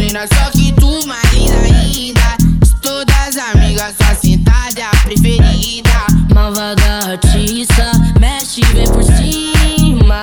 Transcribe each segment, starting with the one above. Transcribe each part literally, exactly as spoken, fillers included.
linda, só que tu mais linda ainda. De todas as amigas, sua sentada é a preferida. Malvada artista, mexe e vem por cima.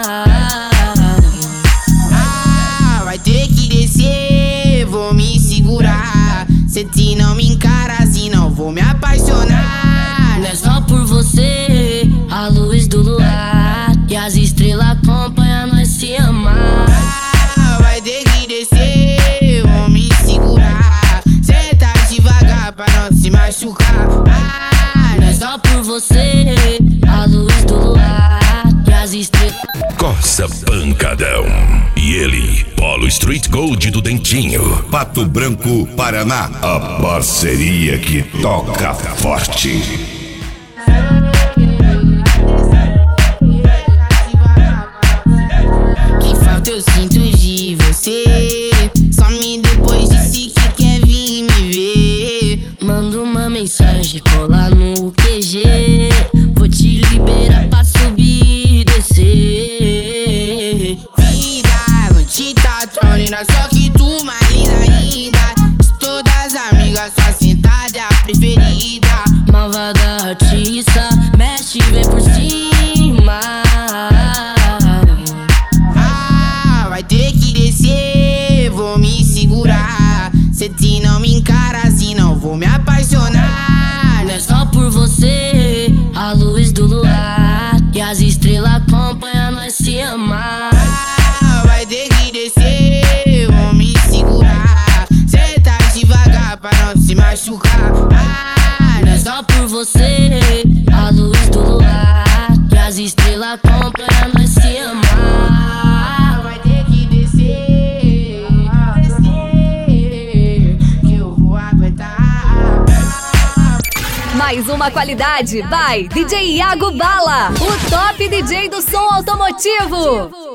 Ah, vai ter que descer, vou me segurar. Se te não me encara assim, não vou me apaixonar. Não é só por você, a luz do luar e as estrelas acompanham nós se amar. Ah, vai ter que descer, vou me segurar. Senta devagar pra não se machucar. Ah, não é só por você, a luz do luar e as estrelas. Corsa Pancadão. E ele, Polo Street Gold do Dentinho. Pato Branco, Paraná. A parceria que toca forte. Que falta eu sinto de você. Some depois disse que quer vir me ver. Manda uma mensagem, cola no Q G. Vou te liberar pra subir e descer. Vida, não te tá tão linda, só que tu mais linda ainda. De todas as amigas, sua sentada é a preferida. Malvada artista, mexe e vem por cima. Ah, vai ter que descer, vou me segurar. Se te não me encara assim, não vou me apaixonar. Não é só por você, a luz do luar e as estrelas acompanham nós se amar. Ah, vai ter que descer, vou me segurar. Senta devagar pra não se machucar. Ah, não é só por você, a luz do luar e as estrelas acompanham nós se amar. vai ter que descer, descer, que eu vou aguentar. Mais uma qualidade by D J Iago Bala, o top D J do som automotivo.